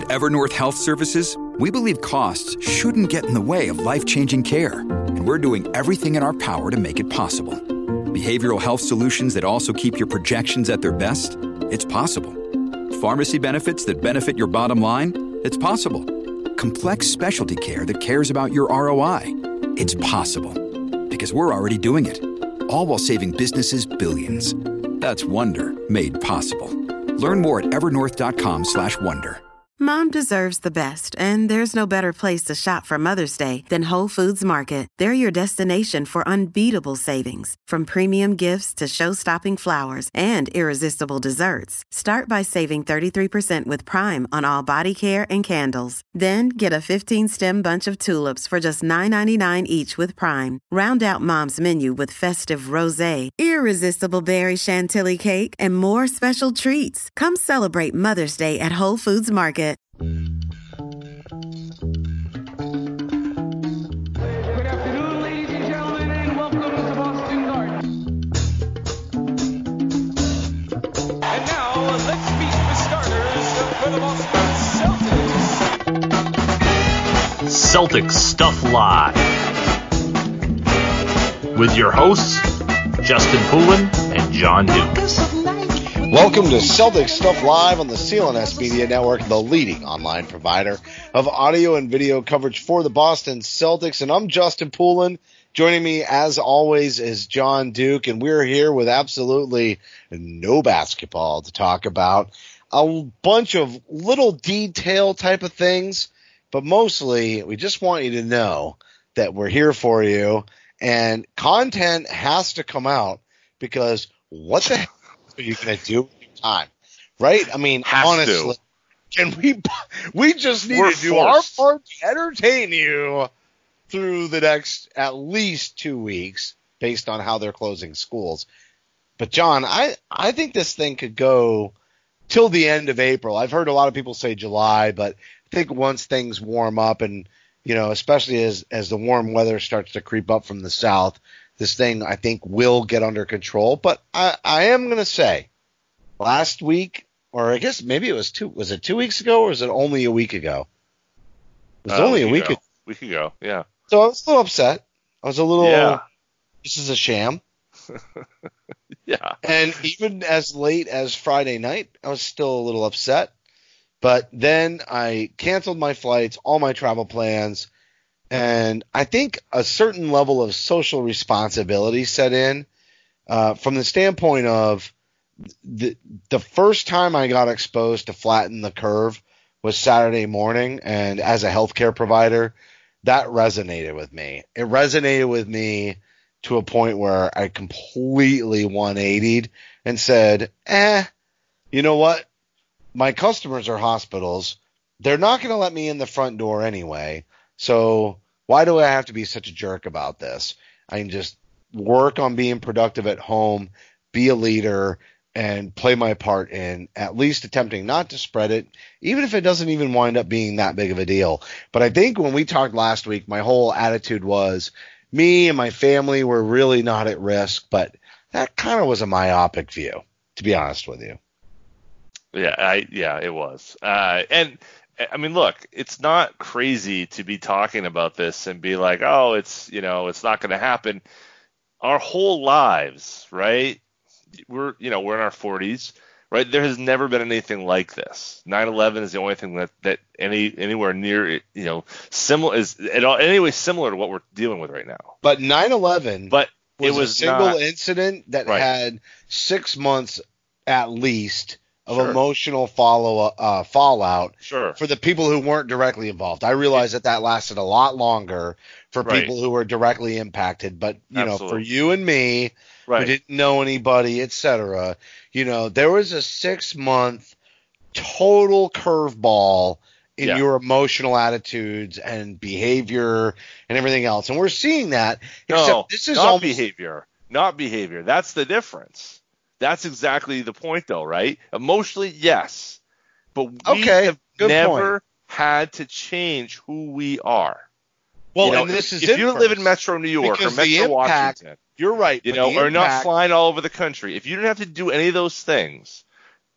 At Evernorth Health Services, we believe costs shouldn't get in the way of life-changing care, and we're doing everything in our power to make it possible. Behavioral health solutions that also keep your projections at their best? It's possible. Pharmacy benefits that benefit your bottom line? It's possible. Complex specialty care that cares about your ROI? It's possible. Because we're already doing it. All while saving businesses billions. That's Wonder made possible. Learn more at evernorth.com/wonder. Mom deserves the best, and there's no better place to shop for Mother's Day than Whole Foods Market. They're your destination for unbeatable savings, from premium gifts to show-stopping flowers and irresistible desserts. Start by saving 33% with Prime on all body care and candles. Then get a 15-stem bunch of tulips for just $9.99 each with Prime. Round out Mom's menu with festive rosé, irresistible berry chantilly cake, and more special treats. Come celebrate Mother's Day at Whole Foods Market. Good afternoon, ladies and gentlemen, and welcome to Boston Garden. And now, let's meet the starters for the Boston Celtics. Celtic Stuff Live with your hosts, Justin Poulin and John Duke. Welcome to Celtic Stuff Live on the CLNS Media Network, the leading online provider of audio and video coverage for the Boston Celtics. And I'm Justin Poulin. Joining me, as always, is John Duke. And we're here with absolutely no basketball to talk about. A bunch of little detail type of things. But mostly, we just want you to know that we're here for you. And content has to come out because what the hell are you going to do with your time? Right? I mean, honestly, can we just need to do our part to entertain you through the next at least 2 weeks based on how they're closing schools. But, John, I think this thing could go till the end of April. I've heard a lot of people say July, but I think once things warm up and, you know, especially as the warm weather starts to creep up from the south, this thing, I think, will get under control. But I am going to say last week, or I guess maybe it was 2 weeks ago, or was it only a week ago? It was only a week ago. Week ago, yeah. So I was a little upset. I was a little, this is a sham. Yeah. And even as late as Friday night, I was still a little upset. But then I canceled my flights, all my travel plans, and I think a certain level of social responsibility set in from the standpoint of the first time I got exposed to Flatten the Curve was Saturday morning, and as a healthcare provider, that resonated with me. It resonated with me to a point where I completely 180'd and said, you know what? My customers are hospitals. They're not going to let me in the front door anyway. So why do I have to be such a jerk about this? I can just work on being productive at home, be a leader, and play my part in at least attempting not to spread it, even if it doesn't even wind up being that big of a deal. But I think when we talked last week, my whole attitude was me and my family were really not at risk, but that kind of was a myopic view, to be honest with you. Yeah, it was. And I mean, look, it's not crazy to be talking about this and be like, oh, it's not going to happen. Our whole lives, right? We're in our 40s, right? There has never been anything like this. 9/11 is the only thing that anywhere near, similar to what we're dealing with right now. But 9/11, it was a single incident that had 6 months at least of emotional fallout for the people who weren't directly involved. I realize that lasted a lot longer for people who were directly impacted, but for you and me, who didn't know anybody, etc., there was a 6-month total curveball in your emotional attitudes and behavior and everything else, and we're seeing that. Except this is not behavior. That's the difference. That's exactly the point, though, right? Emotionally, yes. But we have never had to change who we are. Well, and this is if you live in Metro New York or Metro Washington, you're right. or not flying all over the country, if you didn't have to do any of those things,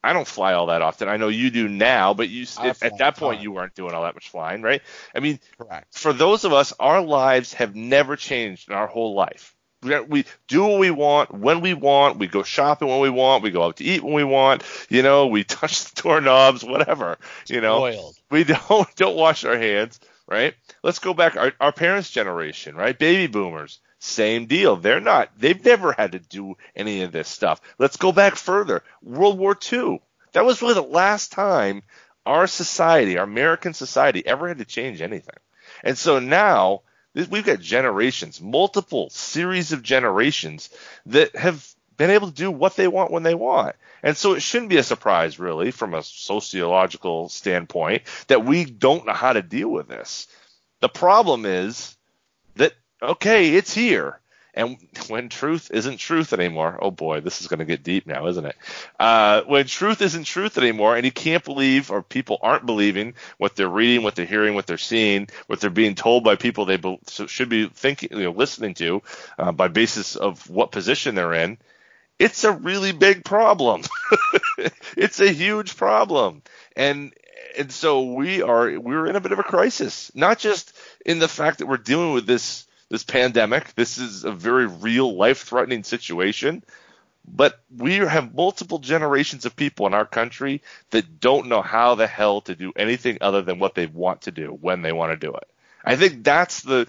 I don't fly all that often. I know you do now, but at that point you weren't doing all that much flying, right? I mean, correct. For those of us, our lives have never changed in our whole life. We do what we want when we want. We go shopping when we want. We go out to eat when we want. We touch the doorknobs, whatever. Spoiled. We don't wash our hands, right? Let's go back our parents' generation, right? Baby boomers, same deal. They've never had to do any of this stuff. Let's go back further. World War II. That was really the last time our society, our American society, ever had to change anything. And so now we've got generations, multiple series of generations that have been able to do what they want when they want. And so it shouldn't be a surprise, really, from a sociological standpoint, that we don't know how to deal with this. The problem is that, okay, it's here. And when truth isn't truth anymore, oh boy, this is going to get deep now, isn't it? When truth isn't truth anymore, and you can't believe, or people aren't believing what they're reading, what they're hearing, what they're seeing, what they're being told by people they should be thinking, listening to, by basis of what position they're in, it's a really big problem. It's a huge problem, and so we're in a bit of a crisis, not just in the fact that we're dealing with this pandemic. This is a very real, life-threatening situation. But we have multiple generations of people in our country that don't know how the hell to do anything other than what they want to do when they want to do it. I think that's the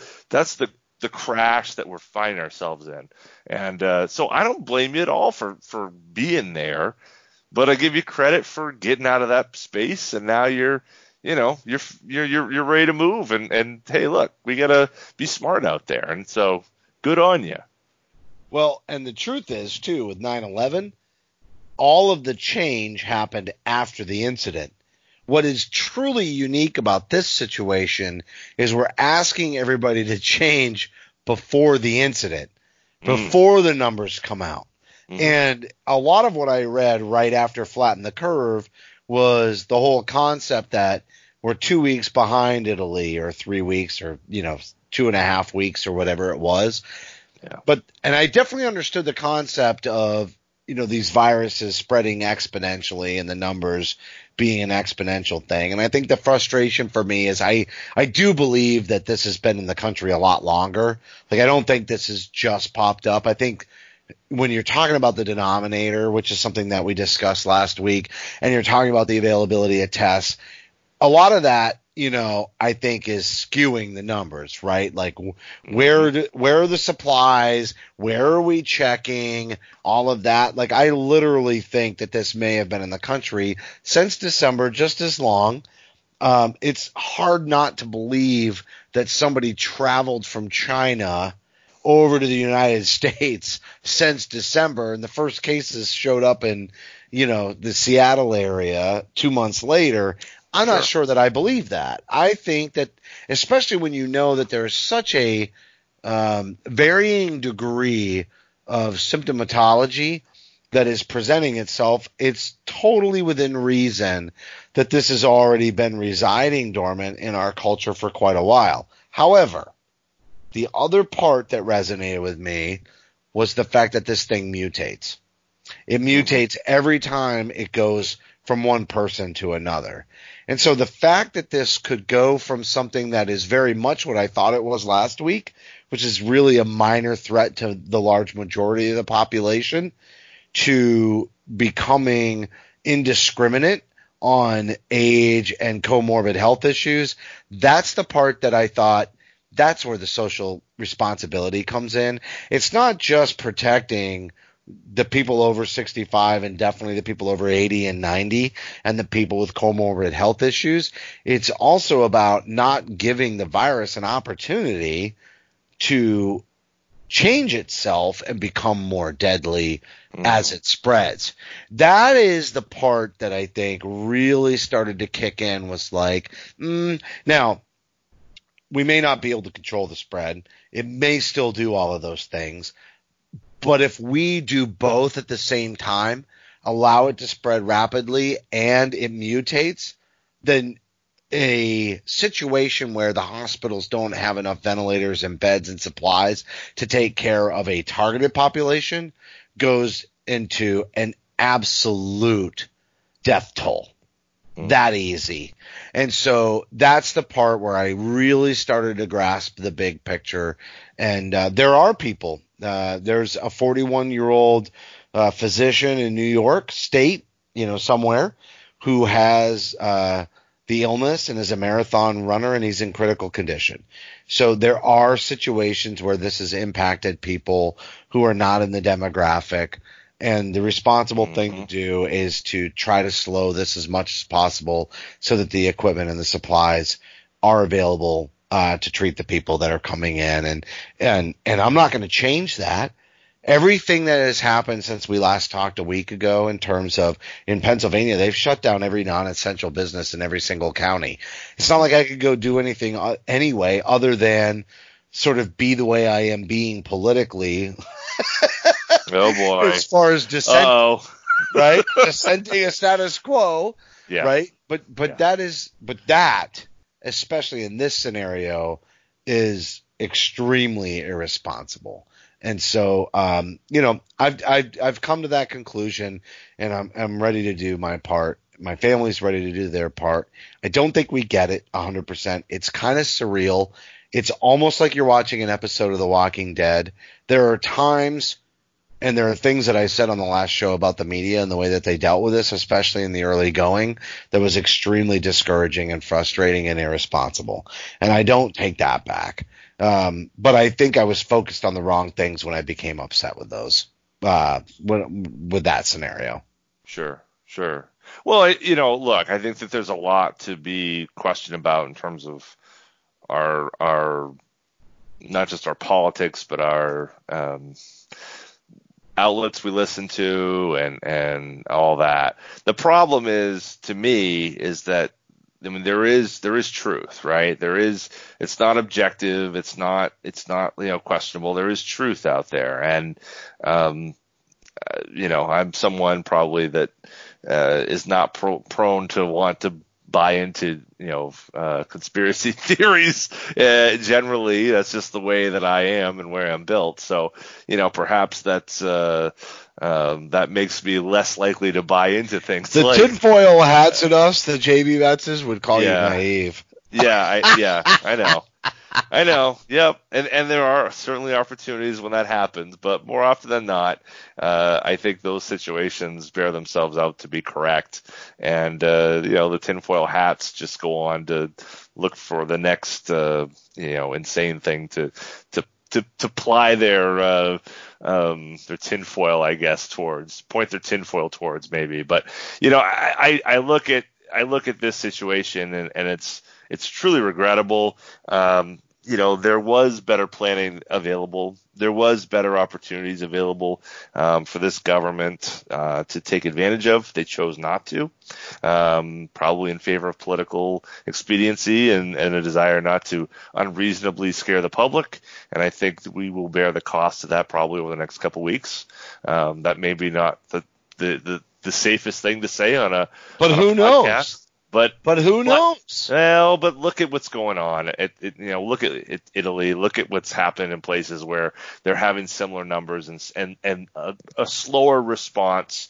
crash that we're finding ourselves in. And so I don't blame you at all for being there, but I give you credit for getting out of that space, and now you're ready to move, and hey, look, we gotta be smart out there, and so good on you. Well, and the truth is too, with 9/11, all of the change happened after the incident. What is truly unique about this situation is we're asking everybody to change before the incident, before the numbers come out. And a lot of what I read right after Flatten the Curve was the whole concept that we're 2 weeks behind Italy, or 3 weeks, or 2.5 weeks, or whatever it was. Yeah. And I definitely understood the concept of these viruses spreading exponentially and the numbers being an exponential thing. And I think the frustration for me is I do believe that this has been in the country a lot longer. Like, I don't think this has just popped up. I think when you're talking about the denominator, which is something that we discussed last week, and you're talking about the availability of tests, a lot of that, I think is skewing the numbers, right? Like, where are the supplies? Where are we checking? All of that. Like, I literally think that this may have been in the country since December, just as long. It's hard not to believe that somebody traveled from China over to the United States since December, and the first cases showed up in, the Seattle area 2 months later. I'm not sure that I believe that. I think that, especially when you know that there's such a varying degree of symptomatology that is presenting itself, it's totally within reason that this has already been residing dormant in our culture for quite a while. However, the other part that resonated with me was the fact that this thing mutates. It mutates every time it goes from one person to another. And so the fact that this could go from something that is very much what I thought it was last week, which is really a minor threat to the large majority of the population, to becoming indiscriminate on age and comorbid health issues, that's the part that I thought that's where the social responsibility comes in. It's not just protecting the people over 65 and definitely the people over 80 and 90 and the people with comorbid health issues. It's also about not giving the virus an opportunity to change itself and become more deadly as it spreads. That is the part that I think really started to kick in, was like, now, we may not be able to control the spread. It may still do all of those things. But if we do both at the same time, allow it to spread rapidly and it mutates, then a situation where the hospitals don't have enough ventilators and beds and supplies to take care of a targeted population goes into an absolute death toll. That easy. And so that's the part where I really started to grasp the big picture. And there are people. There's a 41-year-old physician in New York State, somewhere, who has the illness and is a marathon runner, and he's in critical condition. So there are situations where this has impacted people who are not in the demographic. And the responsible thing to do is to try to slow this as much as possible so that the equipment and the supplies are available to treat the people that are coming in. And I'm not going to change that. Everything that has happened since we last talked a week ago in terms of in Pennsylvania, they've shut down every non-essential business in every single county. It's not like I could go do anything anyway other than sort of be the way I am being politically. Oh boy! As far as dissent, right? Dissenting a status quo, right? But that, especially in this scenario, is extremely irresponsible. And so, I've come to that conclusion, and I'm ready to do my part. My family's ready to do their part. I don't think we get it 100%. It's kind of surreal. It's almost like you're watching an episode of The Walking Dead. There are times, and there are things that I said on the last show about the media and the way that they dealt with this, especially in the early going, that was extremely discouraging and frustrating and irresponsible. And I don't take that back. But I think I was focused on the wrong things when I became upset with those, with that scenario. Sure. Well, look, I think that there's a lot to be questioned about in terms of our not just our politics, but our outlets we listen to and all that. The problem is, to me, is that there is truth, right? It's not objective. It's not questionable. There is truth out there. And, I'm someone probably that, is not prone to want to buy into, conspiracy theories. Generally, that's just the way that I am and where I'm built. So, perhaps that's, that makes me less likely to buy into things. The tinfoil hats in us, the JB Metzes, would call you naive. I know. Yep. And there are certainly opportunities when that happens, but more often than not, I think those situations bear themselves out to be correct. And, the tinfoil hats just go on to look for the next, insane thing to ply their tinfoil, I guess, point their tinfoil towards maybe. But, I look at this situation and it's truly regrettable. There was better planning available. There was better opportunities available for this government to take advantage of. They chose not to, probably in favor of political expediency and a desire not to unreasonably scare the public. And I think that we will bear the cost of that probably over the next couple of weeks. That may be not the safest thing to say on a who knows? But who knows? Well, but look at what's going on. Look at Italy. Look at what's happened in places where they're having similar numbers and a slower response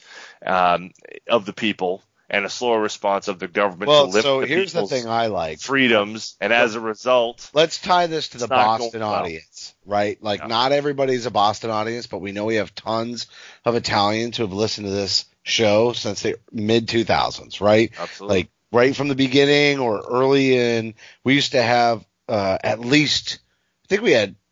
of the people and a slower response of the government to limit so here's the thing I like. Freedoms, and as a result, let's tie this to the Boston audience, right? Not everybody's a Boston audience, but we know we have tons of Italians who have listened to this show since the mid 2000s, right? Absolutely. Right from the beginning or early in, we used to have at least, I think we had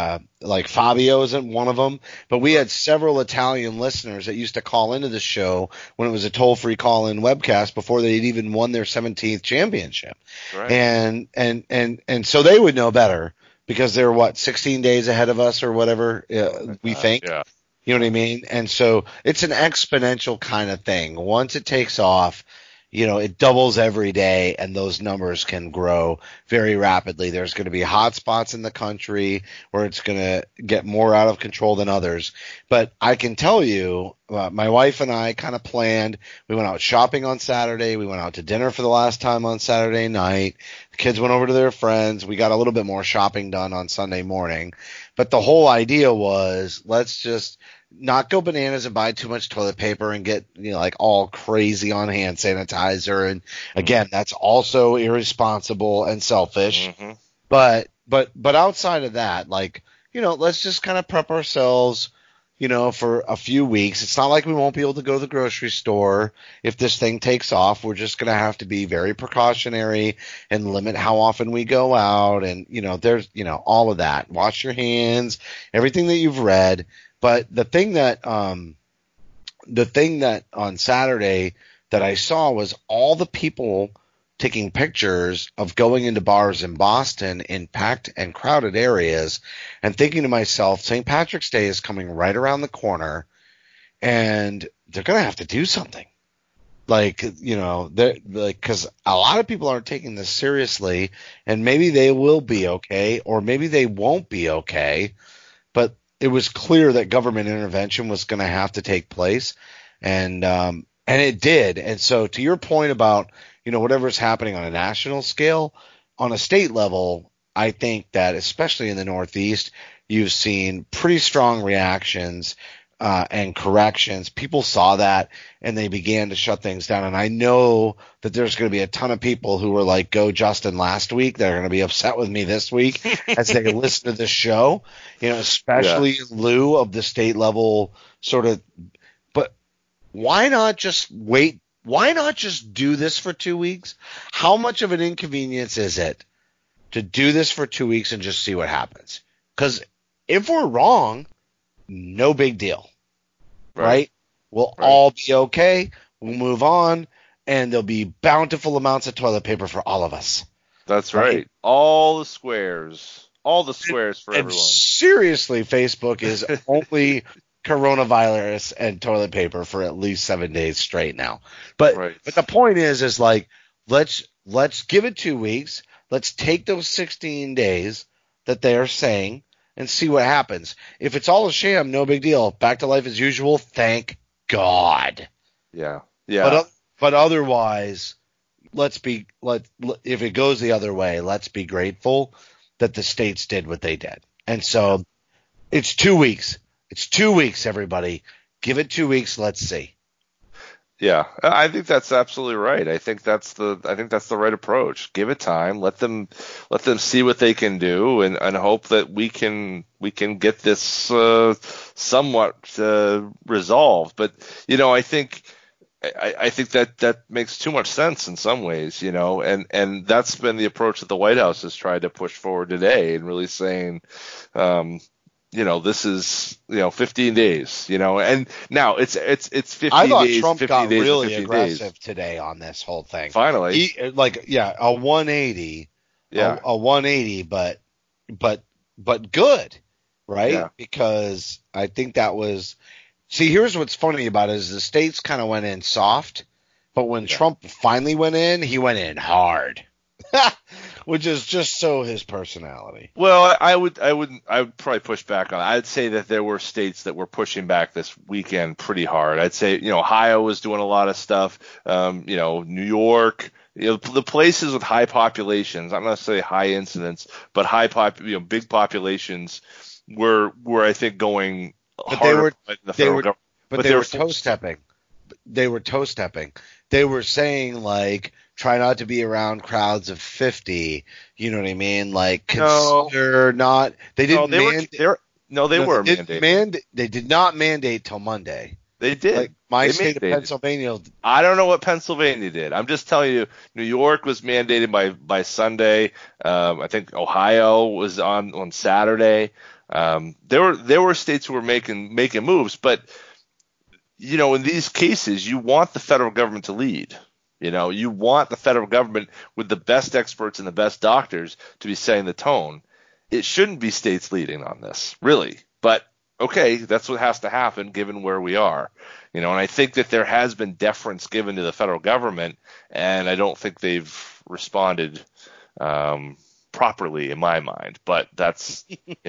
Fabio isn't one of them, but we had several Italian listeners that used to call into the show when it was a toll-free call-in webcast before they'd even won their 17th championship. Right. And so they would know better because they're 16 days ahead of us or whatever we think. Yeah. You know what I mean? And so it's an exponential kind of thing. Once it takes off, it doubles every day, and those numbers can grow very rapidly. There's going to be hot spots in the country where it's going to get more out of control than others. But I can tell you, my wife and I kind of planned. We went out shopping on Saturday. We went out to dinner for the last time on Saturday night. The kids went over to their friends. We got a little bit more shopping done on Sunday morning. But the whole idea was, let's just not go bananas and buy too much toilet paper and get, like all crazy on hand sanitizer. And again, that's also irresponsible and selfish. Mm-hmm. But outside of that, let's just kind of prep ourselves, for a few weeks. It's not like we won't be able to go to the grocery store if this thing takes off. We're just going to have to be very precautionary and limit how often we go out. And, there's, all of that. Wash your hands, everything that you've read. But the thing that on Saturday that I saw was all the people taking pictures of going into bars in Boston in packed and crowded areas, and thinking to myself, St. Patrick's Day is coming right around the corner, and they're going to have to do something. Because a lot of people aren't taking this seriously, and maybe they will be okay, or maybe they won't be okay, but it was clear that government intervention was going to have to take place, and it did. And so, to your point about whatever's happening on a national scale, on a state level, I think that especially in the Northeast, you've seen pretty strong reactions and corrections. People saw that and they began to shut things down. And I know that there's going to be a ton of people who were like, "Go Justin" last week. They're going to be upset with me this week as they listen to this show, especially in lieu of the state level sort of. But why not just wait? Why not just do this for 2 weeks? How much of an inconvenience is it to do this for 2 weeks and just see what happens? Because if we're wrong, no big deal, right? We'll all be okay. We'll move on, and there'll be bountiful amounts of toilet paper for all of us. That's right. All the squares for everyone. Seriously, Facebook is only coronavirus and toilet paper for at least 7 days straight now. But the point is let's give it 2 weeks. Let's take those 16 days that they are saying and see what happens. If it's all a sham, no big deal. Back to life as usual. Thank God. Yeah. But otherwise, if it goes the other way, let's be grateful that the states did what they did. And so it's 2 weeks. It's 2 weeks, everybody. Give it 2 weeks. Let's see. Yeah, I think that's absolutely right. I think that's the right approach. Give it time. Let them see what they can do, and hope that we can get this somewhat resolved. But I think that makes too much sense in some ways, and that's been the approach that the White House has tried to push forward today, and really saying, this is 15 days, and now it's 15 days. I thought days, Trump 50 got days, really 15 aggressive days. today on this whole thing. Finally, a 180, a 180, but good, right? Yeah. Because I think that was. See, here's what's funny about it is the states kind of went in soft, but when Trump finally went in, he went in hard. Which is just so his personality. Well, I would probably push back on it. I'd say that there were states that were pushing back this weekend pretty hard. I'd say, Ohio was doing a lot of stuff. New York, the places with high populations, I'm not necessarily high incidence, but big populations were I think going harder than the federal government. But they were toe stepping. They were toe stepping. They were saying try not to be around crowds of 50. You know what I mean? Consider not. They didn't. They were mandated. They did not mandate till Monday. They did. My state of Pennsylvania. I don't know what Pennsylvania did. I'm just telling you, New York was mandated by Sunday. I think Ohio was on Saturday. There were states who were making moves, but in these cases, you want the federal government to lead. You want the federal government with the best experts and the best doctors to be setting the tone. It shouldn't be states leading on this, really. But, okay, that's what has to happen given where we are. And I think that there has been deference given to the federal government, and I don't think they've responded properly in my mind. But that's,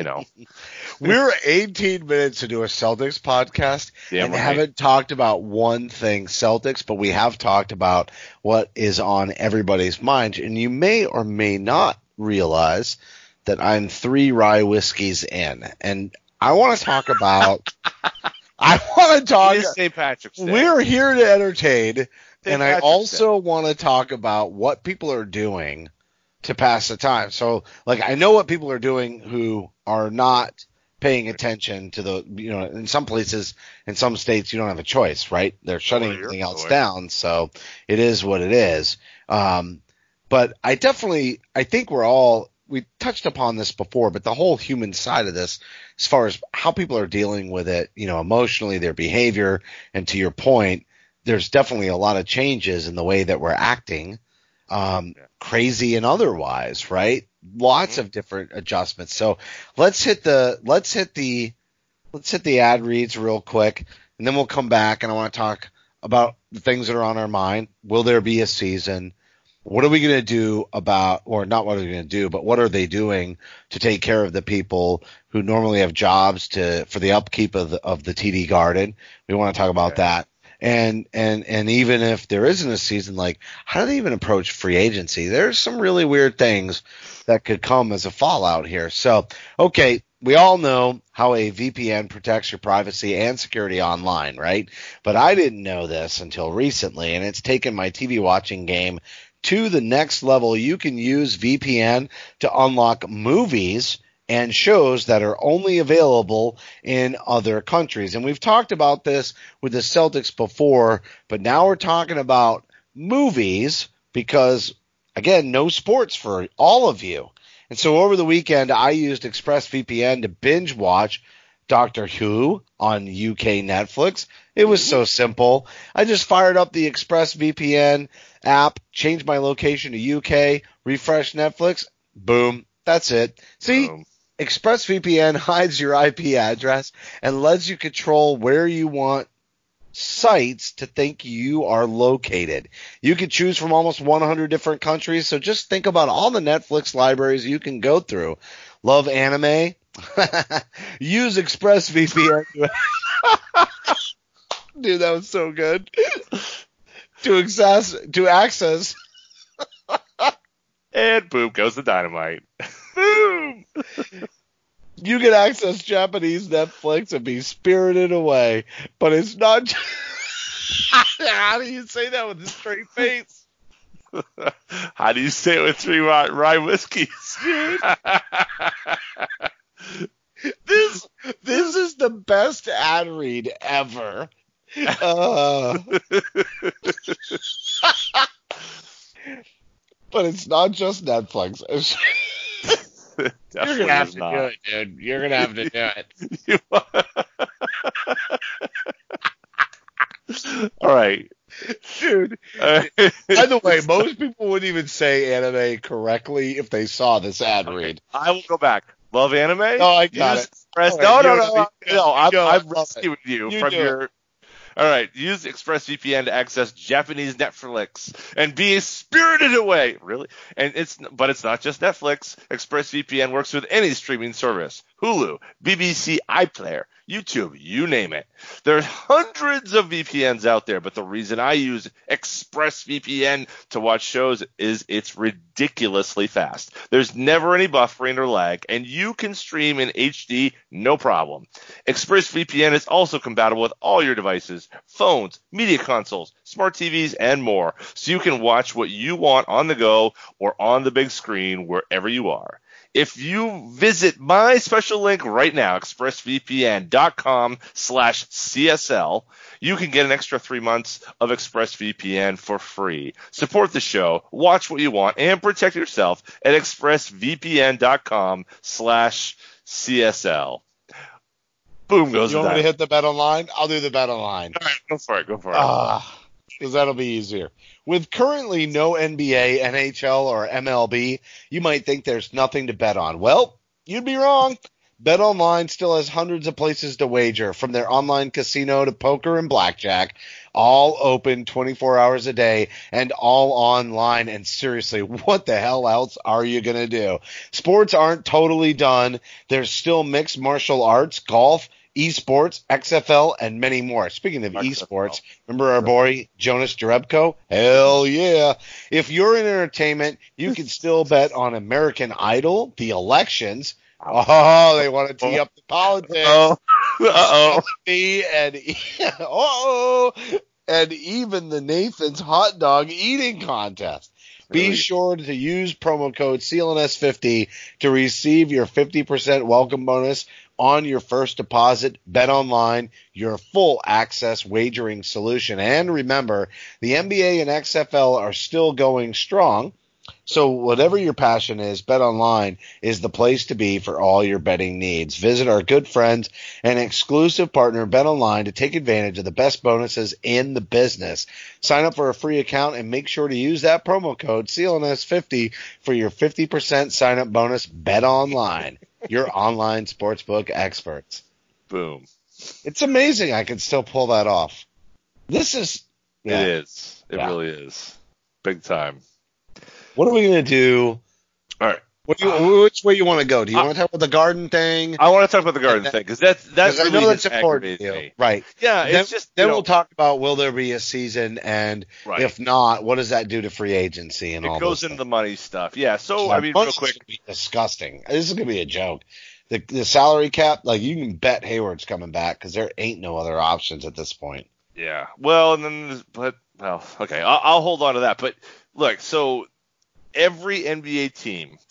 We're 18 minutes into a Celtics podcast and haven't talked about one thing Celtics, but we have talked about what is on everybody's mind. And you may or may not realize that I'm 3 rye whiskeys in, and I want to talk about. It is St. Patrick's Day. We're here to entertain, and I Patrick's also want to talk about what people are doing to pass the time. So, like, I know what people are doing who are not paying attention to the, in some places, in some states, you don't have a choice, right? They're shutting everything else down, so it is what it is. But I think we touched upon this before, but the whole human side of this, as far as how people are dealing with it, emotionally, their behavior, and to your point, there's definitely a lot of changes in the way that we're acting, crazy and otherwise, right? Lots of different adjustments. So let's hit the ad reads real quick, and then we'll come back and I want to talk about the things that are on our mind. Will there be a season? What are we going to do about, or not what are we going to do, but what are they doing to take care of the people who normally have jobs for the upkeep of the TD Garden? We want to talk about that. And even if there isn't a season, like, how do they even approach free agency? There's some really weird things that could come as a fallout here. So, okay, we all know how a VPN protects your privacy and security online, right? But I didn't know this until recently, and it's taken my TV watching game to the next level. You can use VPN to unlock movies and shows that are only available in other countries. And we've talked about this with the Celtics before, but now we're talking about movies because, again, no sports for all of you. And so over the weekend, I used ExpressVPN to binge watch Doctor Who on UK Netflix. It was so simple. I just fired up the ExpressVPN app, changed my location to UK, refreshed Netflix, boom, that's it. See, boom. ExpressVPN hides your IP address and lets you control where you want sites to think you are located. You can choose from almost 100 different countries, so just think about all the Netflix libraries you can go through. Love anime? Use ExpressVPN. Dude, that was so good. To access. And boom goes the dynamite. Boom! You can access Japanese Netflix and be spirited away, but it's not. How do you say that with a straight face? How do you say it with 3 rye whiskeys, dude? This is the best ad read ever. But it's not just Netflix. You're gonna have to do it, dude. You're gonna have to do it. All right, dude. By the way, most people wouldn't even say anime correctly if they saw this ad read. I will go back. Love anime? Oh, I got it. No. I'm rescuing you from your. All right, use ExpressVPN to access Japanese Netflix and be spirited away. Really? But it's not just Netflix. ExpressVPN works with any streaming service. Hulu, BBC iPlayer, YouTube, you name it. There's hundreds of VPNs out there, but the reason I use ExpressVPN to watch shows is it's ridiculously fast. There's never any buffering or lag, and you can stream in HD no problem. ExpressVPN is also compatible with all your devices, phones, media consoles, smart TVs, and more, so you can watch what you want on the go or on the big screen wherever you are. If you visit my special link right now, expressvpn.com/CSL, you can get an extra 3 months of ExpressVPN for free. Support the show, watch what you want, and protect yourself at expressvpn.com/CSL. Boom goes. You want me to hit the bet online? I'll do the bet online. All right, go for it. Because that'll be easier. With currently no NBA, NHL, or MLB, you might think there's nothing to bet on. Well, you'd be wrong. BetOnline still has hundreds of places to wager, from their online casino to poker and blackjack, all open 24 hours a day and all online. And seriously, what the hell else are you going to do? Sports aren't totally done. There's still mixed martial arts, golf, esports, XFL, and many more. Speaking of esports, remember our boy Jonas Jerebko? Hell yeah. If you're in entertainment, you can still bet on American Idol, the elections. Oh, they want to tee up the politics. And even the Nathan's hot dog eating contest. Be sure to use promo code CLNS50 to receive your 50% welcome bonus on your first deposit. Bet Online, your full access wagering solution. And remember, the NBA and XFL are still going strong. So whatever your passion is, Bet Online is the place to be for all your betting needs. Visit our good friends and exclusive partner Bet Online to take advantage of the best bonuses in the business. Sign up for a free account and make sure to use that promo code CLNS50 for your 50% sign up bonus. Bet Online, your online sportsbook experts. Boom. It's amazing I can still pull that off. This is... Yeah. It is. It really is. Big time. What are we going to do? All right. Which way you want to go? Do you want to talk about the garden thing? I want to talk about the garden thing because that's I really know that's important. Me. Right. Yeah. It's just then we'll talk about will there be a season, and if not, what does that do to free agency and all? It goes into the money stuff. Yeah. So I mean, real quick, it's be disgusting. This is going to be a joke. The salary cap, like you can bet Hayward's coming back because there ain't no other options at this point. Yeah. Well, and then okay, I'll hold on to that. But look, so. Every NBA team,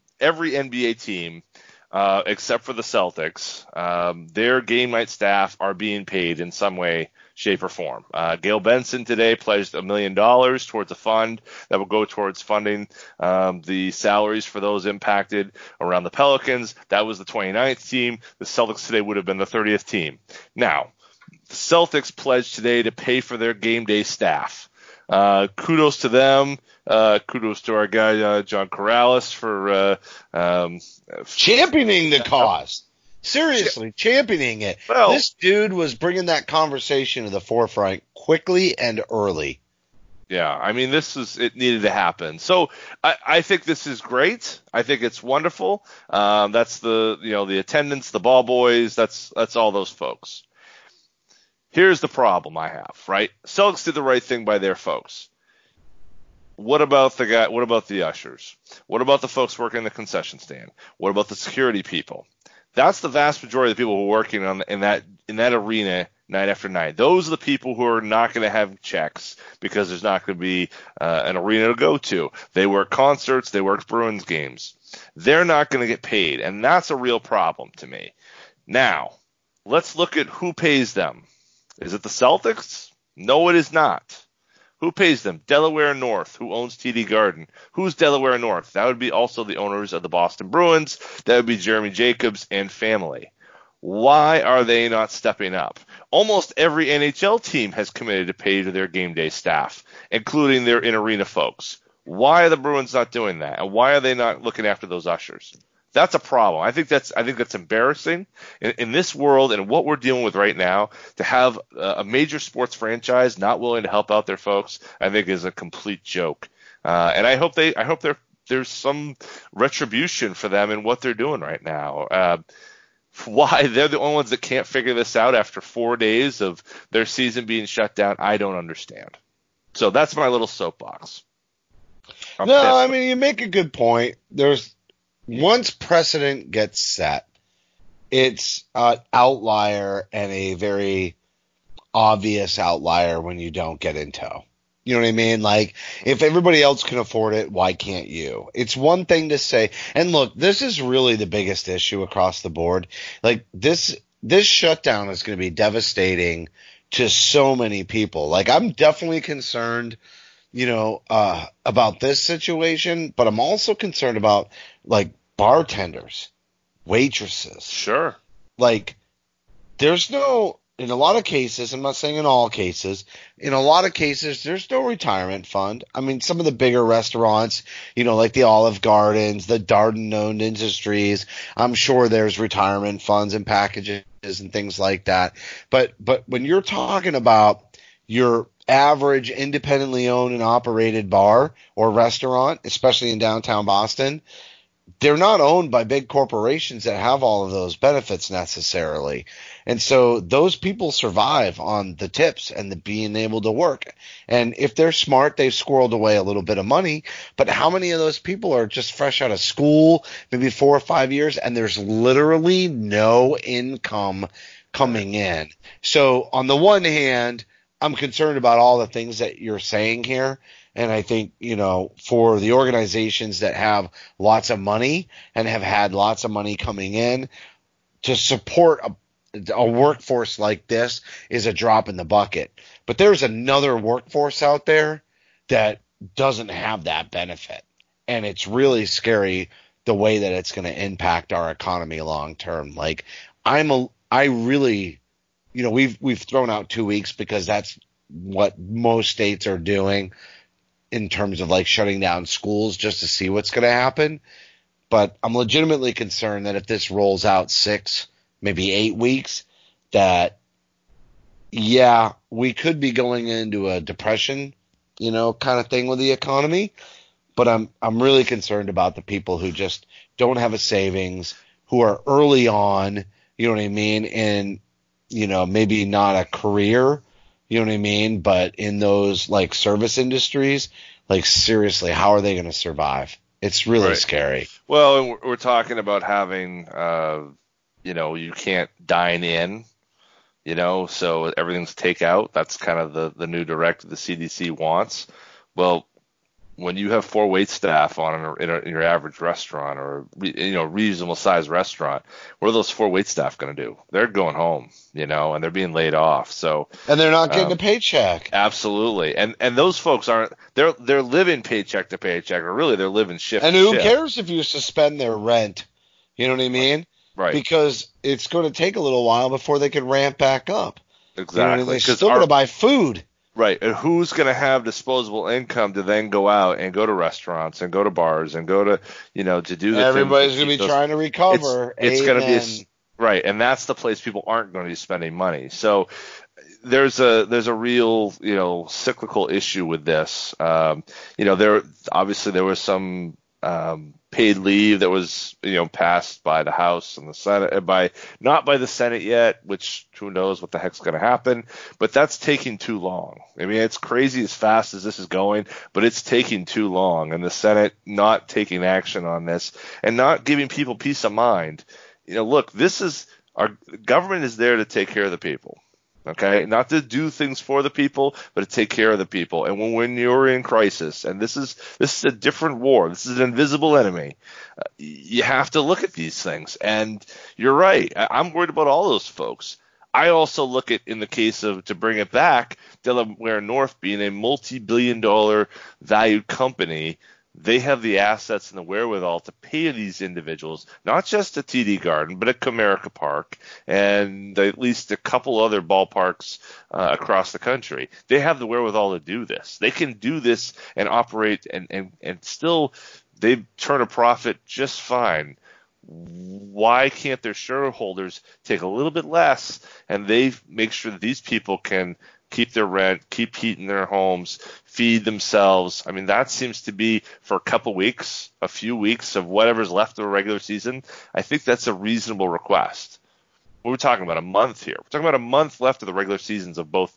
except for the Celtics, their game night staff are being paid in some way, shape, or form. Gail Benson today pledged $1 million towards a fund that will go towards funding the salaries for those impacted around the Pelicans. That was the 29th team. The Celtics today would have been the 30th team. Now, the Celtics pledged today to pay for their game day staff. Kudos to them. Kudos to our guy, John Corrales, for championing the cause. Seriously, championing it. Well, this dude was bringing that conversation to the forefront quickly and early. Yeah, I mean, it needed to happen. So I think this is great. I think it's wonderful. That's the attendance, the ball boys, that's all those folks. Here's the problem I have, right? Celtics did the right thing by their folks. What about the guy? What about the ushers? What about the folks working in the concession stand? What about the security people? That's the vast majority of the people who are working in that arena night after night. Those are the people who are not going to have checks because there's not going to be an arena to go to. They work concerts. They work Bruins games. They're not going to get paid, and that's a real problem to me. Now, let's look at who pays them. Is it the Celtics? No, it is not. Who pays them? Delaware North, who owns TD Garden. Who's Delaware North? That would be also the owners of the Boston Bruins. That would be Jeremy Jacobs and family. Why are they not stepping up? Almost every NHL team has committed to pay to their game day staff, including their in-arena folks. Why are the Bruins not doing that? And why are they not looking after those ushers? That's a problem. I think that's embarrassing in this world and what we're dealing with right now. To have a major sports franchise not willing to help out their folks, I think is a complete joke. And I hope there's some retribution for them in what they're doing right now. Why they're the only ones that can't figure this out after 4 days of their season being shut down, I don't understand. So that's my little soapbox. I mean, you make a good point. Once precedent gets set, it's an outlier and a very obvious outlier when you don't get in tow. You know what I mean? Like, if everybody else can afford it, why can't you? It's one thing to say, and look, this is really the biggest issue across the board. Like, this shutdown is going to be devastating to so many people. Like, I'm definitely concerned, about this situation, but I'm also concerned about, like, bartenders, waitresses. Sure. Like, in a lot of cases, I'm not saying in all cases, in a lot of cases, there's no retirement fund. I mean, some of the bigger restaurants, like the Olive Gardens, the Darden-owned Industries, I'm sure there's retirement funds and packages and things like that. But when you're talking about your average independently owned and operated bar or restaurant, especially in downtown Boston, they're not owned by big corporations that have all of those benefits necessarily. And so those people survive on the tips and the being able to work. And if they're smart, they've squirreled away a little bit of money. But how many of those people are just fresh out of school, maybe 4 or 5 years, and there's literally no income coming in? So on the one hand, I'm concerned about all the things that you're saying here. And I think, for the organizations that have lots of money and have had lots of money coming in, to support a workforce like this is a drop in the bucket. But there's another workforce out there that doesn't have that benefit. And it's really scary the way that it's going to impact our economy long term. Like, we've thrown out 2 weeks because that's what most states are doing in terms of like shutting down schools just to see what's going to happen. But I'm legitimately concerned that if this rolls out 6, maybe 8 weeks, that, we could be going into a depression, kind of thing with the economy. But I'm really concerned about the people who just don't have a savings, who are early on, you know what I mean, and, maybe not a career, you know what I mean, but in those like service industries, like seriously, how are they going to survive? It's really scary. Well, and we're talking about having, you can't dine in, so everything's takeout. That's kind of the new directive the CDC wants. Well, when you have 4 wait staff in your average restaurant or reasonable sized restaurant, what are those 4 wait staff going to do? They're going home, and they're being laid off. So and they're not getting a paycheck. Absolutely, and those folks aren't. They're living paycheck to paycheck, or really they're living shift. And to who shift. cares if you suspend their rent? You know what I mean? Right. Because it's going to take a little while before they can ramp back up. Exactly. They're still going to buy food. Right, and who's going to have disposable income to then go out and go to restaurants and go to bars and go to, to do the Everybody's going to be trying to recover. It's going to be right, and that's the place people aren't going to be spending money. So there's a real, cyclical issue with this. There was some paid leave that was, passed by the House and the Senate, not by the Senate yet, which who knows what the heck's going to happen, but that's taking too long. I mean, it's crazy as fast as this is going, but it's taking too long, and the Senate not taking action on this and not giving people peace of mind. Look, our government is there to take care of the people. Okay, not to do things for the people, but to take care of the people. And when you're in crisis, and this is a different war, this is an invisible enemy, you have to look at these things. And you're right, I'm worried about all those folks. I also look at, in the case of, to bring it back, Delaware North being a multi-billion-dollar valued company. They have the assets and the wherewithal to pay these individuals, not just at TD Garden, but at Comerica Park and at least a couple other ballparks across the country. They have the wherewithal to do this. They can do this and operate and still they turn a profit just fine. Why can't their shareholders take a little bit less and they make sure that these people can keep their rent, keep heat in their homes, feed themselves? I mean, that seems to be for a few weeks of whatever's left of a regular season. I think that's a reasonable request. We're talking about a month here. We're talking about a month left of the regular seasons of both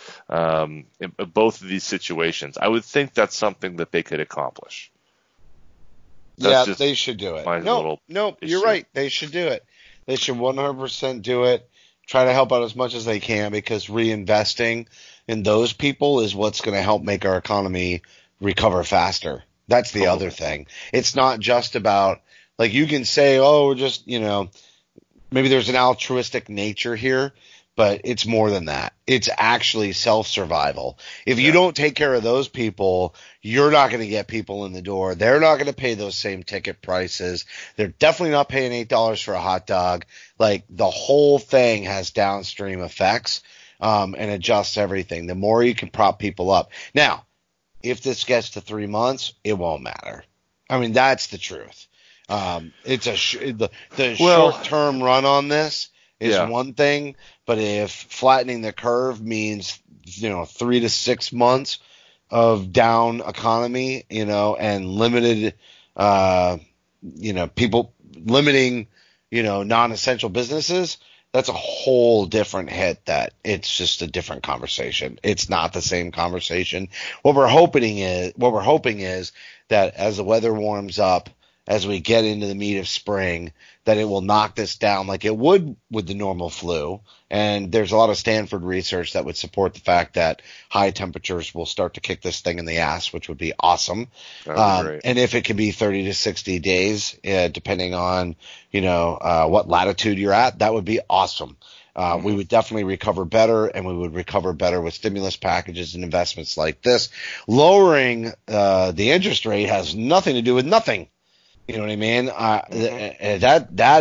of these situations. I would think that's something that they could accomplish. They should do it. No, you're right. They should do it. They should 100% do it. Try to help out as much as they can, because reinvesting in those people is what's going to help make our economy recover faster. That's the other thing. It's not just about, like, you can say, oh, we're just, maybe there's an altruistic nature here, but it's more than that. It's actually self-survival. If you don't take care of those people, you're not going to get people in the door. They're not going to pay those same ticket prices. They're definitely not paying $8 for a hot dog. Like, the whole thing has downstream effects, and adjusts everything. The more you can prop people up. Now, if this gets to 3 months, it won't matter. I mean, that's the truth. It's the short-term run on this is one thing, but if flattening the curve means 3 to 6 months of down economy, and limited people limiting, non-essential businesses, that's a whole different hit. That it's just a different conversation. It's not the same conversation. What we're hoping is that as the weather warms up, as we get into the meat of spring, that it will knock this down like it would with the normal flu. And there's a lot of Stanford research that would support the fact that high temperatures will start to kick this thing in the ass, which would be awesome. That'd be great. And if it can be 30 to 60 days, depending on, what latitude you're at, that would be awesome. We would definitely recover better, and we would recover better with stimulus packages and investments like this. Lowering the interest rate has nothing to do with nothing. You know what I mean? That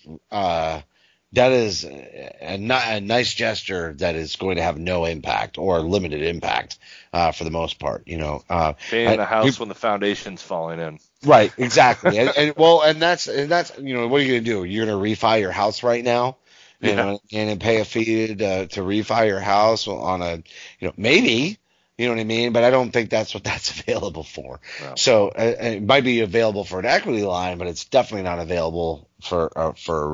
is a nice gesture that is going to have no impact or limited impact for the most part. Being in a house when the foundation's falling in. Right, exactly. and that's what are you going to do? You're going to refi your house right now, and pay a fee to refi your house on a maybe. You know what I mean? But I don't think that's what that's available for. No. So it might be available for an equity line, but it's definitely not available for a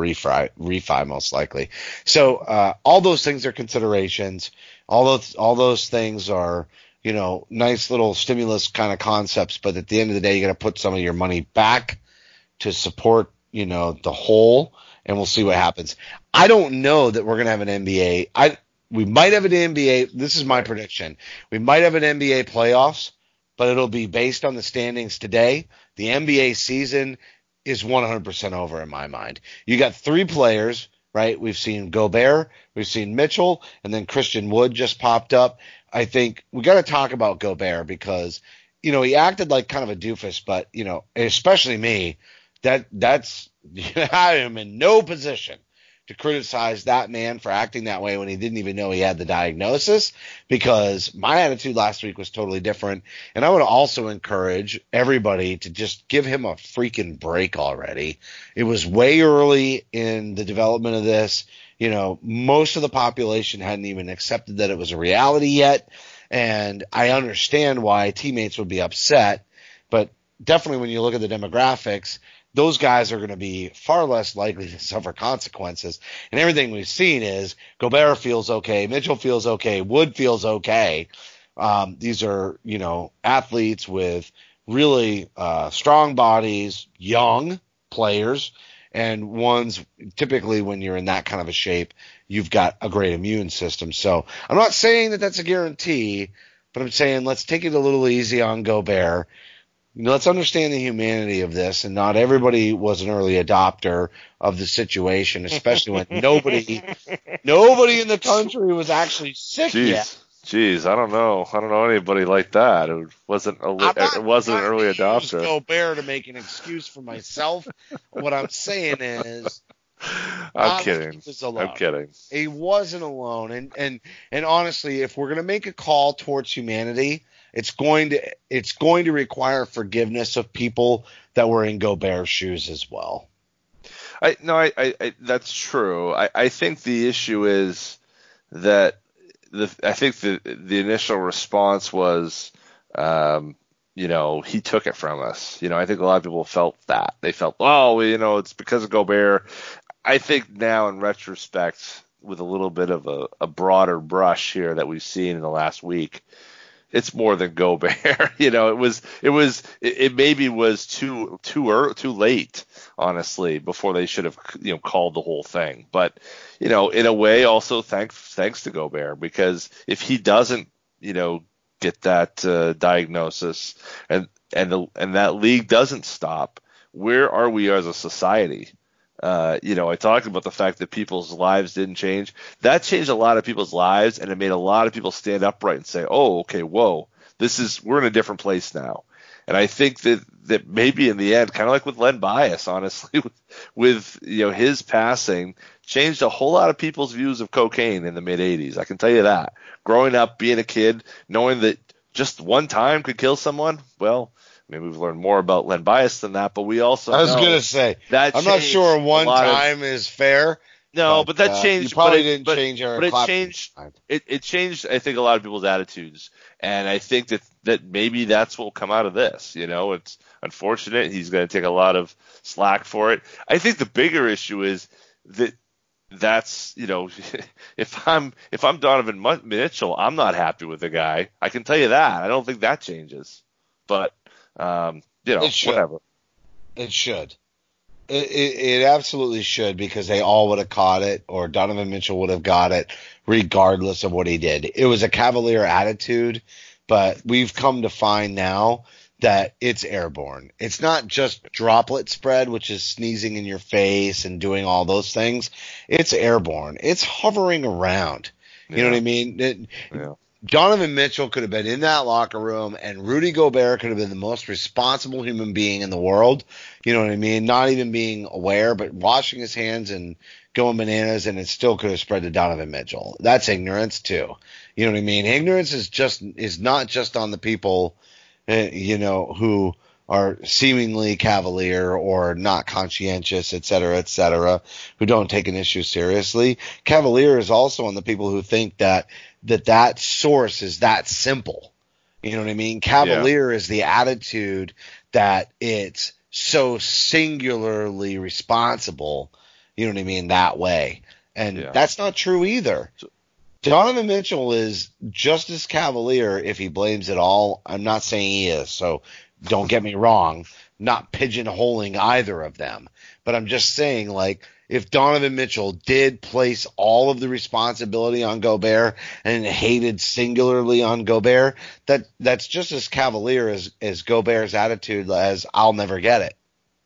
refi most likely. So all those things are considerations. All those things are, nice little stimulus kind of concepts. But at the end of the day, you got to put some of your money back to support, the whole, and we'll see what happens. I don't know that we're going to have an NBA. We might have an NBA. This is my prediction. We might have an NBA playoffs, but it'll be based on the standings today. The NBA season is 100% over in my mind. You got 3 players, right? We've seen Gobert, we've seen Mitchell, and then Christian Wood just popped up. I think we got to talk about Gobert because, he acted like kind of a doofus, but, especially me, that's I am in no position to criticize that man for acting that way when he didn't even know he had the diagnosis, because my attitude last week was totally different. And I would also encourage everybody to just give him a freaking break already. It was way early in the development of this. Most of the population hadn't even accepted that it was a reality yet. And I understand why teammates would be upset, but definitely when you look at the demographics, those guys are going to be far less likely to suffer consequences. And everything we've seen is Gobert feels okay, Mitchell feels okay, Wood feels okay. These are, athletes with really strong bodies, young players, and ones typically when you're in that kind of a shape, you've got a great immune system. So I'm not saying that that's a guarantee, but I'm saying let's take it a little easy on Gobert. Let's understand the humanity of this, and not everybody was an early adopter of the situation, especially when nobody in the country was actually sick yet. Jeez, I don't know anybody like that. It wasn't an early adopter. Gobert to make an excuse for myself. What I'm saying is, I'm kidding. He wasn't alone, and honestly, if we're gonna make a call towards humanity, it's going to require forgiveness of people that were in Gobert's shoes as well. That's true. I think the issue is that I think the initial response was, he took it from us. I think a lot of people felt that. They felt, it's because of Gobert. I think now in retrospect, with a little bit of a broader brush here that we've seen in the last week, it's more than Gobert. It maybe was too late, honestly, before they should have, called the whole thing. But, in a way, also thanks to Gobert, because if he doesn't, get that diagnosis and that league doesn't stop, where are we as a society? I talked about the fact that people's lives didn't change. That changed a lot of people's lives, and it made a lot of people stand upright and say, oh, okay, whoa, we're in a different place now. And I think that maybe in the end, kind of like with Len Bias, honestly, with his passing, changed a whole lot of people's views of cocaine in the mid-'80s. I can tell you that. Growing up, being a kid, knowing that just one time could kill someone, well, maybe we've learned more about Len Bias than that, but we also I was going to say, I'm not sure one time is fair, No, but that changed. You probably but didn't change Eric But it Clapton. changed. It changed. I think a lot of people's attitudes, and I think that maybe that's what will come out of this. It's unfortunate. He's going to take a lot of slack for it. I think the bigger issue is that's if I'm Donovan Mitchell, I'm not happy with the guy. I can tell you that. I don't think that changes. But whatever. It should. It absolutely should, because they all would have caught it, or Donovan Mitchell would have got it regardless of what he did. It was a cavalier attitude, but we've come to find now that it's airborne. It's not just droplet spread, which is sneezing in your face and doing all those things. It's airborne. It's hovering around. You know what I mean? Donovan Mitchell could have been in that locker room, and Rudy Gobert could have been the most responsible human being in the world. You know what I mean? Not even being aware, but washing his hands and going bananas, and it still could have spread to Donovan Mitchell. That's ignorance too. You know what I mean? Ignorance is not just on the people, who are seemingly cavalier or not conscientious, et cetera, who don't take an issue seriously. Cavalier is also on the people who think that source is that simple. You know what I mean? Cavalier is the attitude that it's so singularly responsible, you know what I mean, that way. And that's not true either. Donovan Mitchell is just as cavalier if he blames it all. I'm not saying he is, so don't get me wrong, not pigeonholing either of them. But I'm just saying, like, if Donovan Mitchell did place all of the responsibility on Gobert and hated singularly on Gobert, that's just as cavalier as Gobert's attitude as I'll never get it.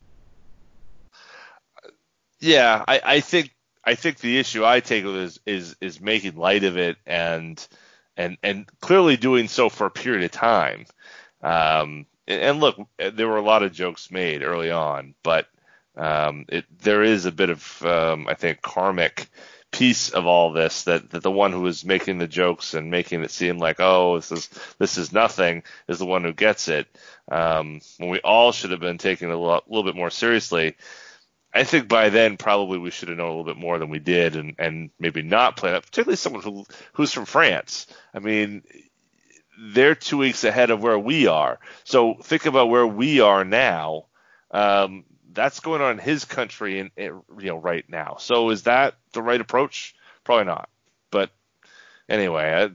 Yeah, I think the issue I take with it is making light of it and clearly doing so for a period of time. And look, there were a lot of jokes made early on, but there is a bit of I think karmic piece of all this that the one who is making the jokes and making it seem like, oh, this is nothing, is the one who gets it. When we all should have been taking it a little bit more seriously. I think by then probably we should have known a little bit more than we did, and maybe not play that, particularly someone who's from France. I mean, they're 2 weeks ahead of where we are. So think about where we are now. That's going on in his country right now. So is that the right approach? Probably not. But anyway,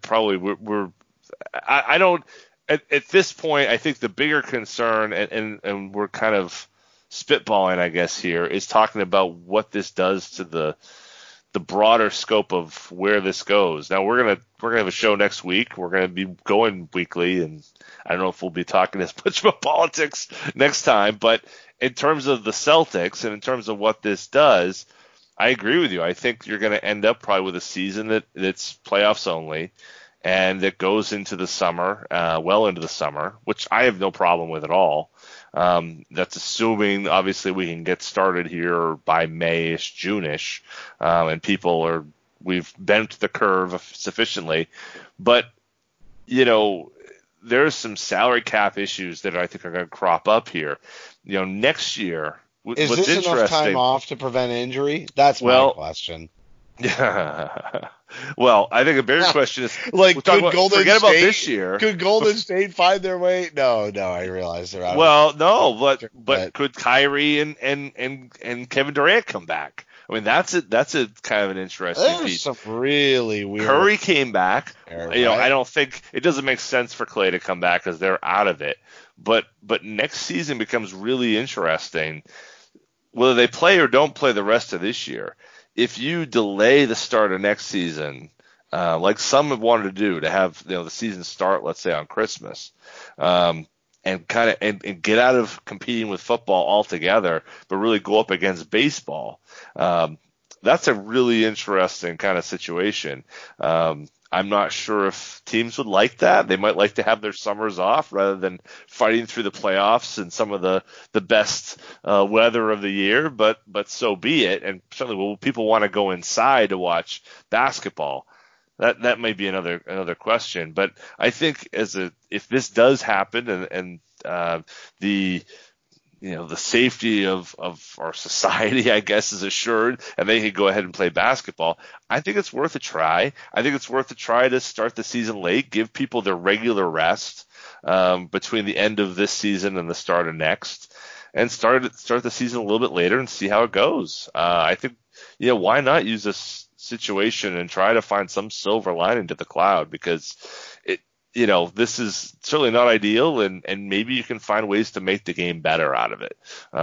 I don't at this point. I think the bigger concern, and we're kind of spitballing, I guess, here, is talking about what this does to the broader scope of where this goes. Now we're gonna have a show next week. We're gonna be going weekly, and I don't know if we'll be talking as much about politics next time. But in terms of the Celtics and in terms of what this does, I agree with you. I think you're going to end up probably with a season that's playoffs only, and that goes into the summer, well into the summer, which I have no problem with at all. That's assuming, obviously, we can get started here by May-ish, June-ish, and we've bent the curve sufficiently. But, there's some salary cap issues that I think are going to crop up here. Next year, is this enough time off to prevent injury? That's my question. Well, I think a bigger question is, forget about this year. Could Golden State find their way? No, I realize they're out. Well, no, but could Kyrie and Kevin Durant come back? I mean, that's a kind of an interesting piece. Some really weird. Curry came back. Right? I don't think it doesn't make sense for Klay to come back because they're out of it. But next season becomes really interesting, whether they play or don't play the rest of this year. If you delay the start of next season, like some have wanted to do, to have the season start, let's say on Christmas, and get out of competing with football altogether, but really go up against baseball, that's a really interesting kind of situation. I'm not sure if teams would like that. They might like to have their summers off rather than fighting through the playoffs and some of the best weather of the year, but so be it. And certainly, will people want to go inside to watch basketball? That may be another question. But I think if this does happen and the the safety of our society, I guess, is assured, and they can go ahead and play basketball. I think it's worth a try. I think it's worth a try to start the season late, give people their regular rest between the end of this season and the start of next, and start the season a little bit later and see how it goes. I think, why not use this situation and try to find some silver lining to the cloud, because this is certainly not ideal, and maybe you can find ways to make the game better out of it.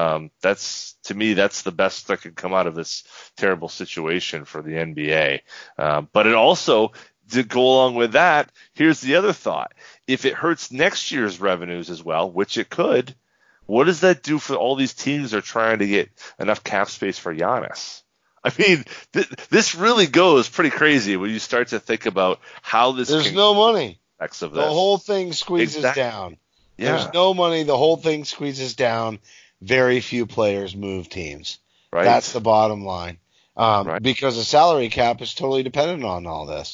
To me, that's the best that could come out of this terrible situation for the NBA. But it also, to go along with that, here's the other thought. If it hurts next year's revenues as well, which it could, what does that do for all these teams that are trying to get enough cap space for Giannis? I mean, this really goes pretty crazy when you start to think about how this. There's no money. Of the whole thing squeezes down. Yeah. There's no money. The whole thing squeezes down. Very few players move teams. Right. That's the bottom line. Right. Because the salary cap is totally dependent on all this.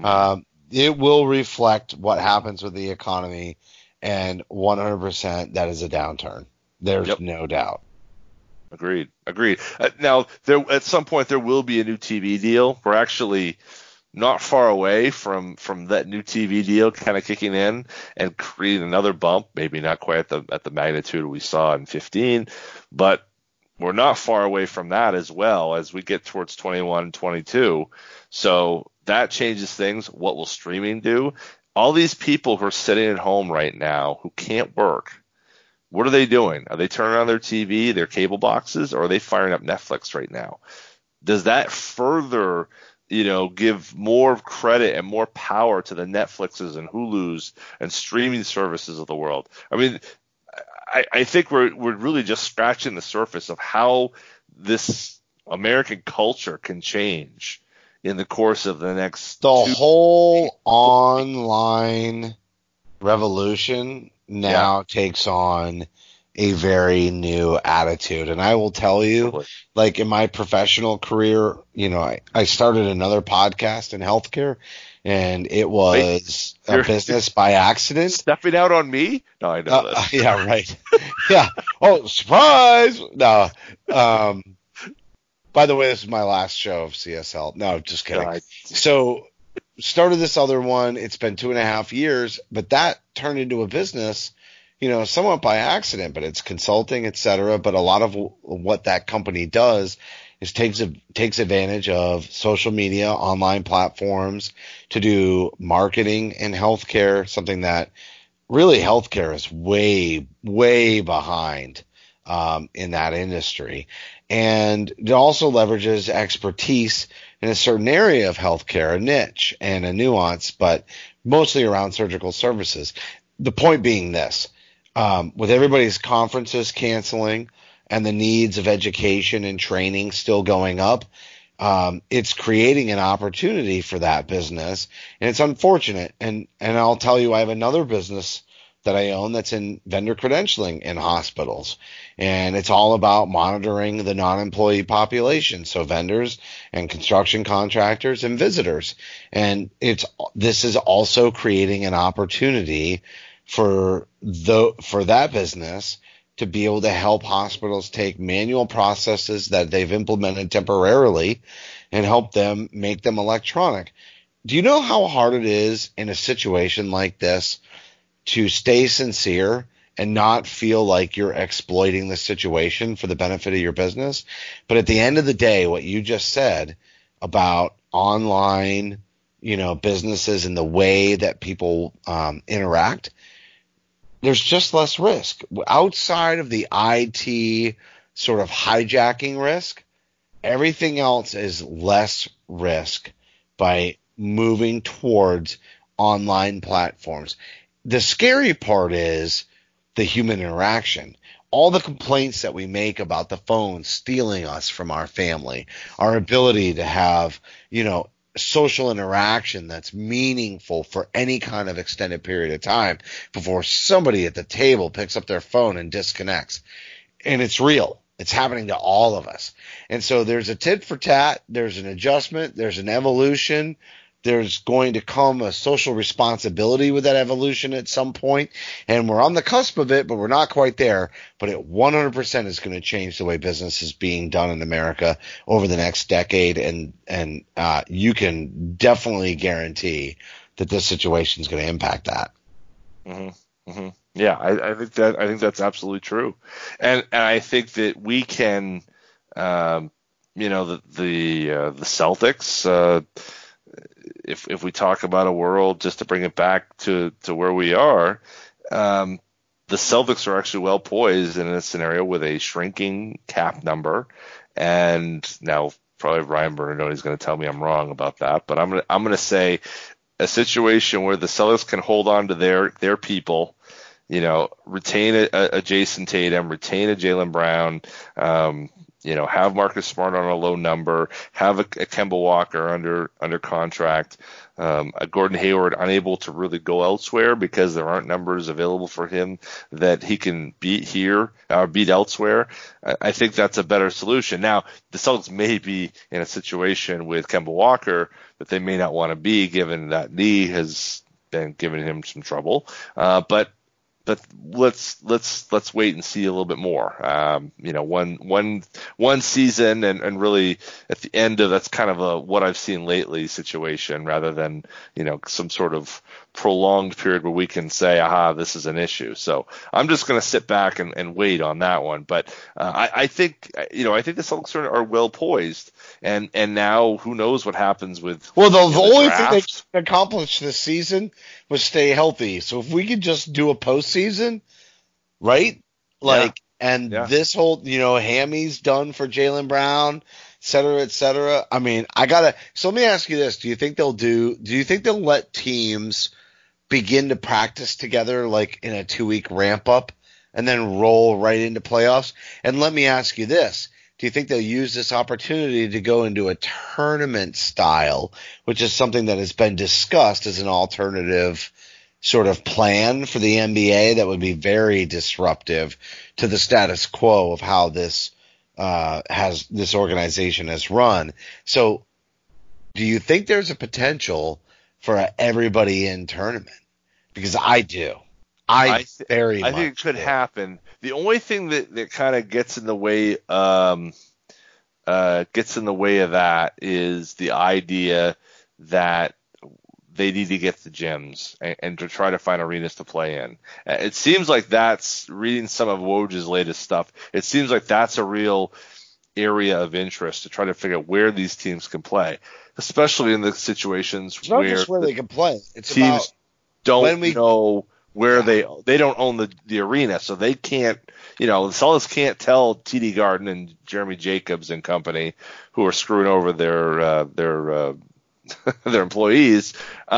It will reflect what happens with the economy, and 100% that is a downturn. There's no doubt. Agreed. Now, at some point there will be a new TV deal. We're actually not far away from that new TV deal kind of kicking in and creating another bump, maybe not quite at the magnitude we saw in 15, but we're not far away from that as well as we get towards 21 and 22. So that changes things. What will streaming do? All these people who are sitting at home right now who can't work, what are they doing? Are they turning on their TV, their cable boxes, or are they firing up Netflix right now? Does that further give more credit and more power to the Netflixes and Hulus and streaming services of the world? I mean, I think we're really just scratching the surface of how this American culture can change in the course of the next. The whole online revolution now takes on a very new attitude. And I will tell you, like in my professional career, I started another podcast in healthcare, and it was a business by accident. Stepping out on me? No, I know that. Yeah, right. Yeah. Oh, surprise! No. By the way, this is my last show of CSL. No, just kidding. So started this other one. It's been 2.5 years, but that turned into a business, somewhat by accident, but it's consulting, et cetera. But a lot of what that company does is takes advantage of social media, online platforms to do marketing in healthcare, something that really healthcare is way, way behind in that industry. And it also leverages expertise in a certain area of healthcare, a niche and a nuance, but mostly around surgical services. The point being this. With everybody's conferences canceling and the needs of education and training still going up, it's creating an opportunity for that business, and it's unfortunate. And I'll tell you, I have another business that I own that's in vendor credentialing in hospitals, and it's all about monitoring the non-employee population, so vendors and construction contractors and visitors. And this is also creating an opportunity for that business to be able to help hospitals take manual processes that they've implemented temporarily and help them make them electronic. Do you know how hard it is in a situation like this to stay sincere and not feel like you're exploiting the situation for the benefit of your business? But at the end of the day, what you just said about online, businesses and the way that people interact, there's just less risk. Outside of the IT sort of hijacking risk, everything else is less risk by moving towards online platforms. The scary part is the human interaction. All the complaints that we make about the phone stealing us from our family, our ability to have, social interaction that's meaningful for any kind of extended period of time before somebody at the table picks up their phone and disconnects. And it's real. It's happening to all of us. And so there's a tit for tat. There's an adjustment. There's an evolution. there's going to come a social responsibility with that evolution at some point, and we're on the cusp of it, but we're not quite there. But it 100% is going to change the way business is being done in America over the next decade, and you can definitely guarantee that this situation is going to impact that. Mm-hmm. Mm-hmm. Yeah, I think that's absolutely true, and I think that we can, the Celtics. If we talk about a world, just to bring it back to where we are, the Celtics are actually well poised in a scenario with a shrinking cap number, and now probably Ryan Bernardoni is going to tell me I'm wrong about that, but I'm going to say a situation where the Celtics can hold on to their people, retain a Jason Tatum, retain a Jaylen Brown, have Marcus Smart on a low number, have a Kemba Walker under contract, a Gordon Hayward unable to really go elsewhere because there aren't numbers available for him that he can beat here or beat elsewhere. I think that's a better solution. Now, the Celtics may be in a situation with Kemba Walker that they may not want to be, given that knee has been giving him some trouble. But let's wait and see a little bit more. One season and really at the end of that's kind of a what I've seen lately situation rather than some sort of prolonged period where we can say, aha, this is an issue. So I'm just going to sit back and wait on that one. But I think the Celtics are well poised, and now who knows what happens with the only draft. thing they accomplished this season was stay healthy. So if we could just do a postseason, right? This whole Hammy's done for Jaylen Brown, et cetera, et cetera. I mean, so let me ask you this: do you think they'll let teams begin to practice together like in a 2-week ramp up and then roll right into playoffs? And let me ask you this: do you think they'll use this opportunity to go into a tournament style, which is something that has been discussed as an alternative sort of plan for the NBA that would be very disruptive to the status quo of how this organization has run? So do you think there's a potential for a everybody in tournament? Because I do. I think it could happen. The only thing that kind of gets in the way of that is the idea that they need to get the gyms and to try to find arenas to play in. It seems like that's reading some of Woj's latest stuff. It seems like that's a real area of interest to try to figure out where these teams can play, especially in the situations it's not just where they can play. It's teams don't know where they don't own the arena, so they can't. The Celtics can't tell TD Garden and Jeremy Jacobs and company, who are screwing over their employees.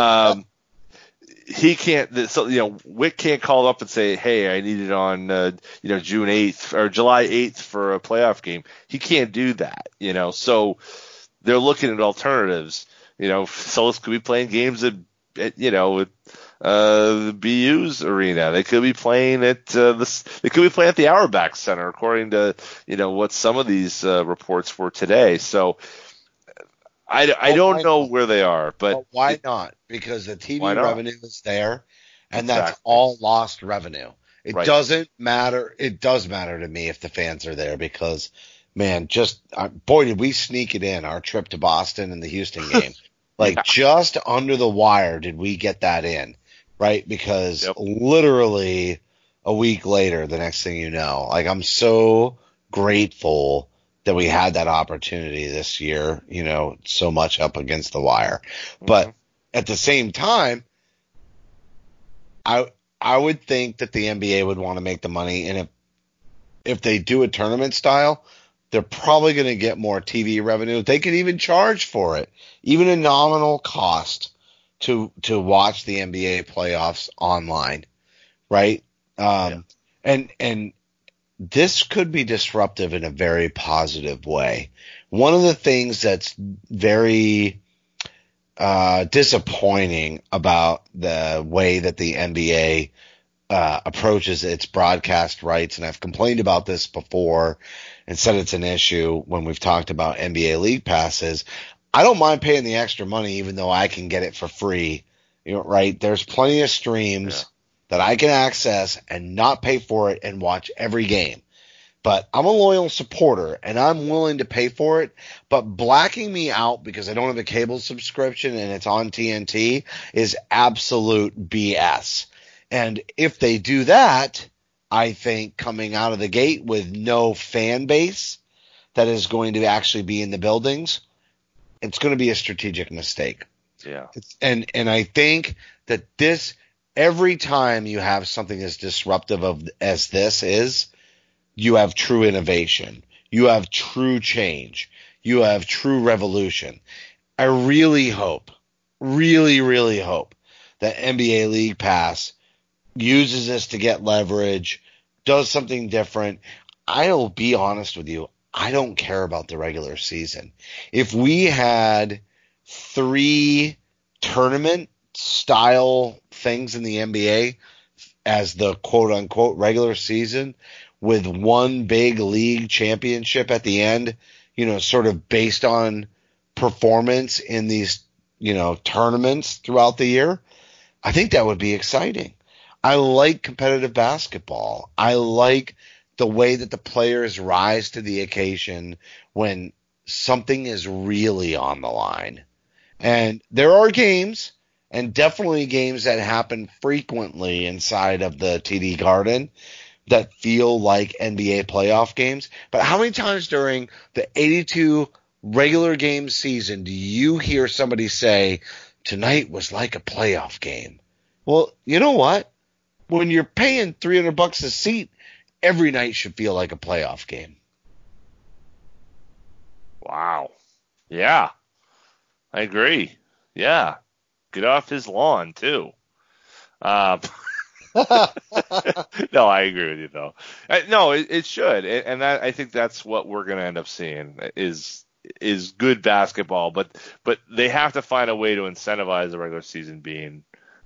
He can't. So Wick can't call up and say, "Hey, I need it on June 8th or July 8th for a playoff game." He can't do that. So they're looking at alternatives. Celtics could be playing games at the BU's arena. They could be playing at They could be playing at the Auerbach Center, according to what some of these reports were today. So I don't know where they are, but why not? Because the TV revenue is there, and that's all lost revenue. It doesn't matter. It does matter to me if the fans are there because, man, boy, did we sneak it in our trip to Boston and the Houston game. Just under the wire did we get that in, right? Because literally a week later, the next thing you know, I'm so grateful that we had that opportunity this year, so much up against the wire. Mm-hmm. But at the same time, I would think that the NBA would want to make the money, and if they do a tournament style, they're probably going to get more TV revenue. They could even charge for it, even a nominal cost to watch the NBA playoffs online, right? And this could be disruptive in a very positive way. One of the things that's very disappointing about the way that the NBA approaches its broadcast rights, and I've complained about this before and said it's an issue when we've talked about NBA League Passes. I don't mind paying the extra money, even though I can get it for free. Right? There's plenty of streams that I can access and not pay for it and watch every game. But I'm a loyal supporter, and I'm willing to pay for it. But blacking me out because I don't have a cable subscription and it's on TNT is absolute BS. And if they do that, I think coming out of the gate with no fan base that is going to actually be in the buildings, it's going to be a strategic mistake. Yeah. And I think that this, every time you have something as disruptive as this is, you have true innovation. You have true change. You have true revolution. I really hope, really hope that NBA League Pass uses this to get leverage, does something different. I'll be honest with you. I don't care about the regular season. If we had 3 tournament style things in the NBA as the quote unquote regular season, with one big league championship at the end, sort of based on performance in these, tournaments throughout the year, I think that would be exciting. I like competitive basketball. I like the way that the players rise to the occasion when something is really on the line. And there are games, and definitely games that happen frequently inside of the TD Garden, that feel like NBA playoff games. But how many times during the 82 regular game season do you hear somebody say, tonight was like a playoff game? Well, you know what? When you're paying $300 a seat, every night should feel like a playoff game. Wow. Yeah. I agree. Yeah. Get off his lawn, too. No, I agree with you though. No, it should, and that, I think that's what we're going to end up seeing is good basketball. But they have to find a way to incentivize the regular season being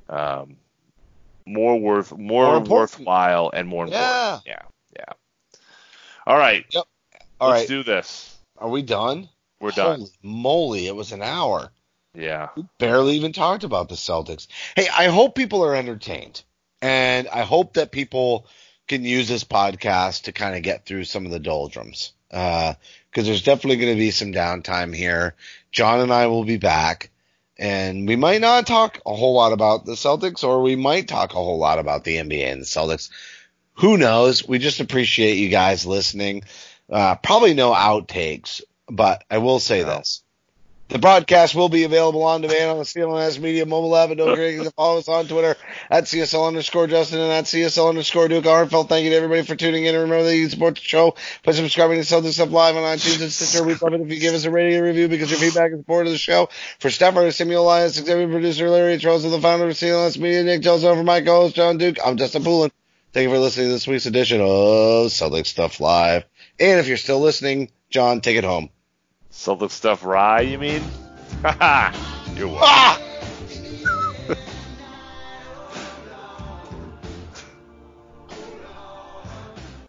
more worthwhile and more important. Yeah. All right. Yep. Let's do this. Are we done? We're done. Holy moly! It was an hour. Yeah. We barely even talked about the Celtics. Hey, I hope people are entertained. And I hope that people can use this podcast to kind of get through some of the doldrums. Because there's definitely going to be some downtime here. John and I will be back. And we might not talk a whole lot about the Celtics, or we might talk a whole lot about the NBA and the Celtics. Who knows? We just appreciate you guys listening. Probably no outtakes, but I will say this. The broadcast will be available on demand on the CLNS Media mobile app. And don't forget to follow us on Twitter at CSL_Justin and at CSL_Duke Hartfeld. Thank you to everybody for tuning in. And remember that you can support the show by subscribing to Celtics Stuff Live on iTunes and Stitcher. We'd love it if you give us a rating and review because your feedback is support of the show. For staff artist Samuel Elias, executive producer Larry Charles, and the founder of CLNS Media, Nick Gelson, for my co-host John Duke, I'm Justin Poulin. Thank you for listening to this week's edition of Celtics Stuff Live. And if you're still listening, John, take it home. Celtics Stuff Rye, you mean? You're welcome.